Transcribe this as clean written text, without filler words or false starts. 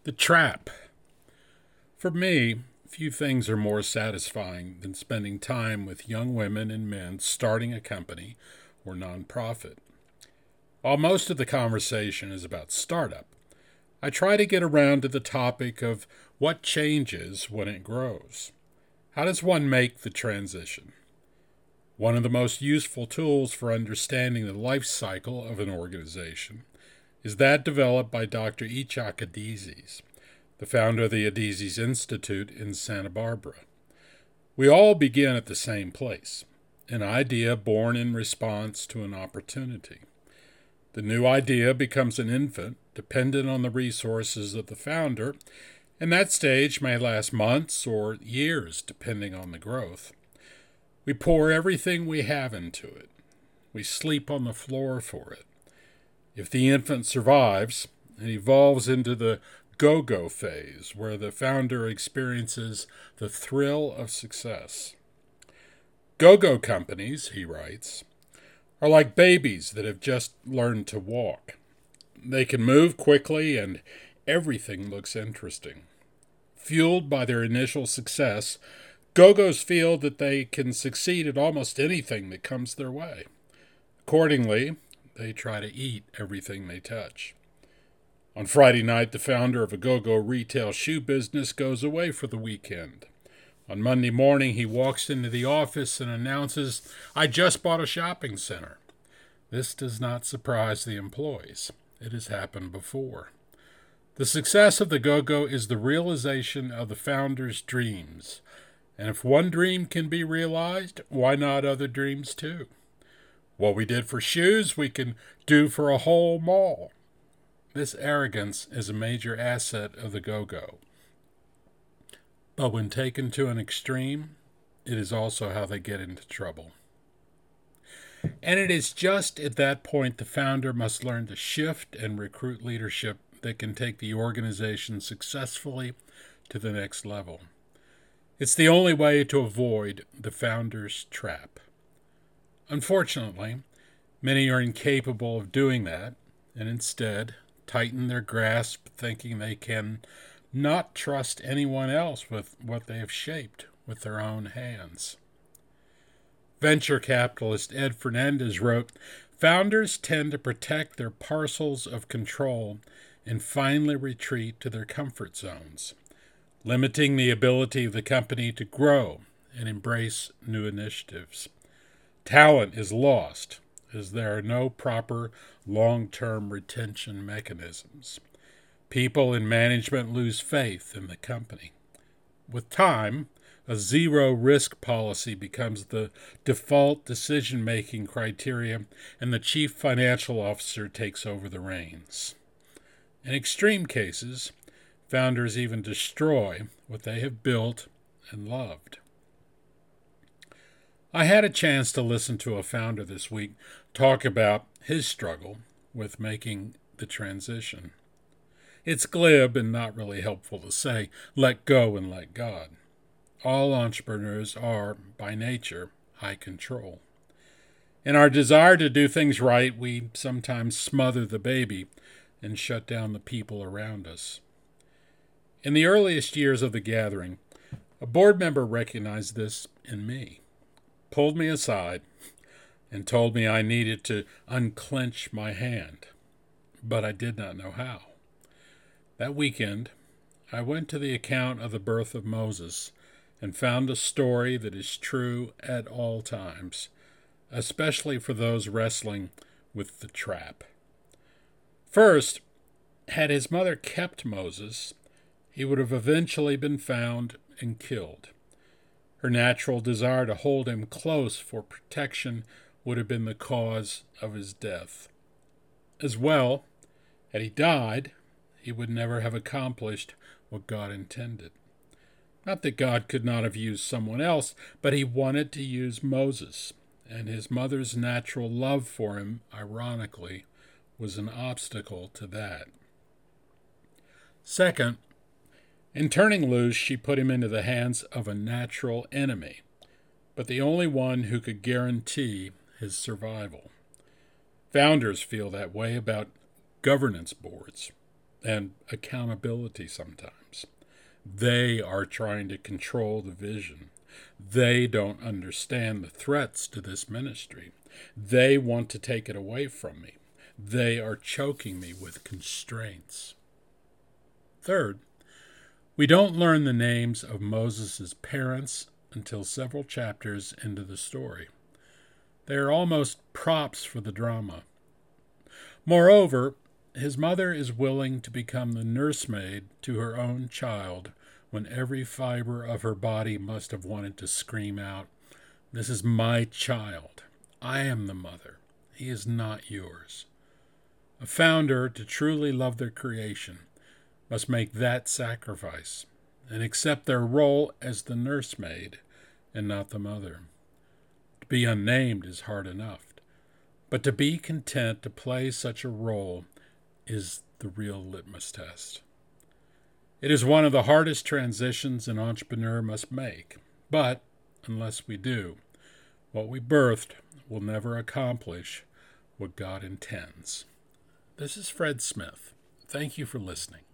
The trap. For me, few things are more satisfying than spending time with young women and men starting a company or nonprofit. While most of the conversation is about startup, I try to get around to the topic of what changes when it grows. How does one make the transition? One of the most useful tools for understanding the life cycle of an organization is that developed by Dr. Ichak Adizes, the founder of the Adizes Institute in Santa Barbara. We all begin at the same place, an idea born in response to an opportunity. The new idea becomes an infant, dependent on the resources of the founder, and that stage may last months or years, depending on the growth. We pour everything we have into it. We sleep on the floor for it. If the infant survives, it evolves into the go-go phase, where the founder experiences the thrill of success. Go-go companies, he writes, are like babies that have just learned to walk. They can move quickly and everything looks interesting. Fueled by their initial success, go-go's feel that they can succeed at almost anything that comes their way. Accordingly, they try to eat everything they touch. On Friday night, the founder of a go-go retail shoe business goes away for the weekend. On Monday morning, he walks into the office and announces, "I just bought a shopping center." This does not surprise the employees. It has happened before. The success of the go-go is the realization of the founder's dreams. And if one dream can be realized, why not other dreams too? What we did for shoes, we can do for a whole mall. This arrogance is a major asset of the go-go. But when taken to an extreme, it is also how they get into trouble. And it is just at that point the founder must learn to shift and recruit leadership that can take the organization successfully to the next level. It's the only way to avoid the founder's trap. Unfortunately, many are incapable of doing that and instead tighten their grasp, thinking they can not trust anyone else with what they have shaped with their own hands. Venture capitalist Ed Fernandez wrote, "Founders tend to protect their parcels of control and finally retreat to their comfort zones, limiting the ability of the company to grow and embrace new initiatives. Talent is lost as there are no proper long-term retention mechanisms. People in management lose faith in the company. With time, a zero-risk policy becomes the default decision-making criteria, and the chief financial officer takes over the reins. In extreme cases, founders even destroy what they have built and loved." I had a chance to listen to a founder this week talk about his struggle with making the transition. It's glib and not really helpful to say, let go and let God. All entrepreneurs are, by nature, high control. In our desire to do things right, we sometimes smother the baby and shut down the people around us. In the earliest years of the gathering, a board member recognized this in me, pulled me aside, and told me I needed to unclench my hand, but I did not know how. That weekend, I went to the account of the birth of Moses and found a story that is true at all times, especially for those wrestling with the trap. First, had his mother kept Moses, he would have eventually been found and killed. Her natural desire to hold him close for protection would have been the cause of his death. As well, had he died, he would never have accomplished what God intended. Not that God could not have used someone else, but he wanted to use Moses, and his mother's natural love for him, ironically, was an obstacle to that. Second, in turning loose, she put him into the hands of a natural enemy, but the only one who could guarantee his survival. Founders feel that way about governance boards. and accountability sometimes. They are trying to control the vision. They don't understand the threats to this ministry. They want to take it away from me. They are choking me with constraints. Third, we don't learn the names of Moses' parents until several chapters into the story. They are almost props for the drama. Moreover, his mother is willing to become the nursemaid to her own child when every fiber of her body must have wanted to scream out, "This is my child. I am the mother. He is not yours." A founder, to truly love their creation, must make that sacrifice and accept their role as the nursemaid and not the mother. To be unnamed is hard enough, but to be content to play such a role is the real litmus test. It is one of the hardest transitions an entrepreneur must make, but unless we do, what we birthed will never accomplish what God intends. This is Fred Smith. Thank you for listening.